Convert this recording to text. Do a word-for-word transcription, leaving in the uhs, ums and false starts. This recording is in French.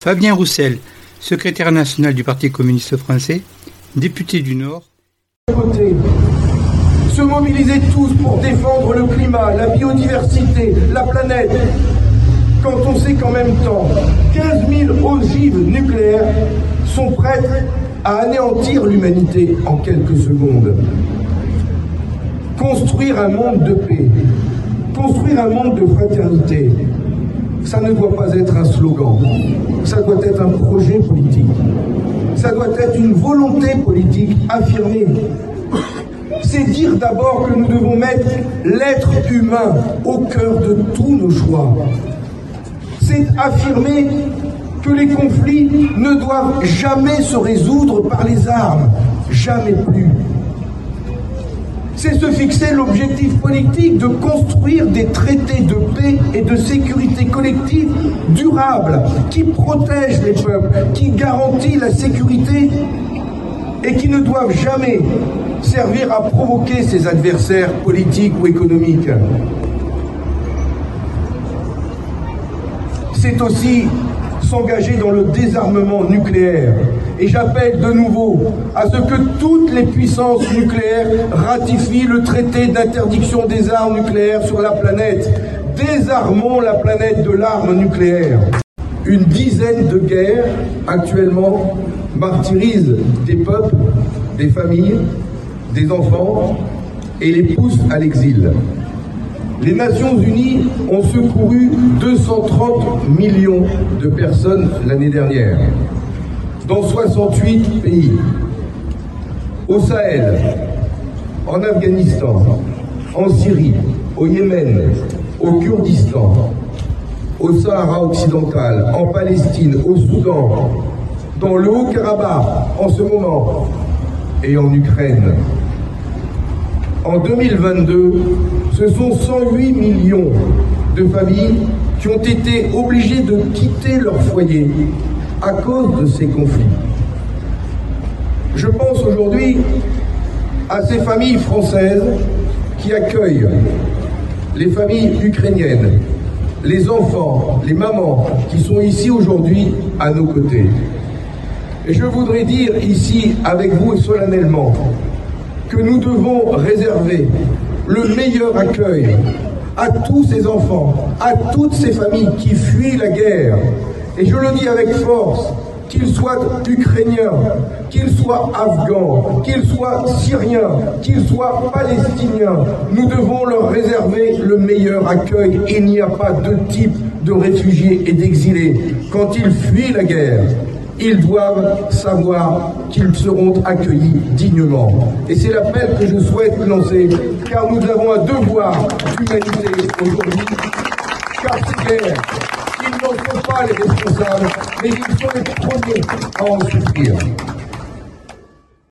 Fabien Roussel, secrétaire national du Parti communiste français, député du Nord. Se mobiliser tous pour défendre le climat, la biodiversité, la planète, quand on sait qu'en même temps, quinze mille ogives nucléaires sont prêtes à anéantir l'humanité en quelques secondes. Construire un monde de paix, construire un monde de fraternité, ça ne doit pas être un slogan, ça doit être un projet politique, ça doit être une volonté politique affirmée. C'est dire d'abord que nous devons mettre l'être humain au cœur de tous nos choix. C'est affirmer que les conflits ne doivent jamais se résoudre par les armes, jamais plus. C'est se fixer l'objectif politique de construire des traités de paix et de sécurité collective durables, qui protègent les peuples, qui garantissent la sécurité et qui ne doivent jamais servir à provoquer ses adversaires politiques ou économiques. C'est aussi s'engager dans le désarmement nucléaire. Et j'appelle de nouveau à ce que toutes les puissances nucléaires ratifient le traité d'interdiction des armes nucléaires sur la planète. Désarmons la planète de l'arme nucléaire. Une dizaine de guerres actuellement martyrisent des peuples, des familles, des enfants et les poussent à l'exil. Les Nations Unies ont secouru deux cent trente millions de personnes l'année dernière, dans soixante-huit pays, au Sahel, en Afghanistan, en Syrie, au Yémen, au Kurdistan, au Sahara occidental, en Palestine, au Soudan, dans le Haut-Karabakh en ce moment et en Ukraine. En deux mille vingt-deux, ce sont cent huit millions de familles qui ont été obligées de quitter leur foyer à cause de ces conflits. Je pense aujourd'hui à ces familles françaises qui accueillent les familles ukrainiennes, les enfants, les mamans qui sont ici aujourd'hui à nos côtés. Et je voudrais dire ici avec vous solennellement que nous devons réserver le meilleur accueil à tous ces enfants, à toutes ces familles qui fuient la guerre. Et je le dis avec force, qu'ils soient ukrainiens, qu'ils soient afghans, qu'ils soient syriens, qu'ils soient palestiniens, nous devons leur réserver le meilleur accueil. Il n'y a pas de type de réfugiés et d'exilés. Quand ils fuient la guerre, ils doivent savoir qu'ils seront accueillis dignement. Et c'est l'appel que je souhaite lancer, car nous avons un devoir d'humanité aujourd'hui, car ces guerres, ils n'en sont pas les responsables, mais ils sont les premiers à en souffrir.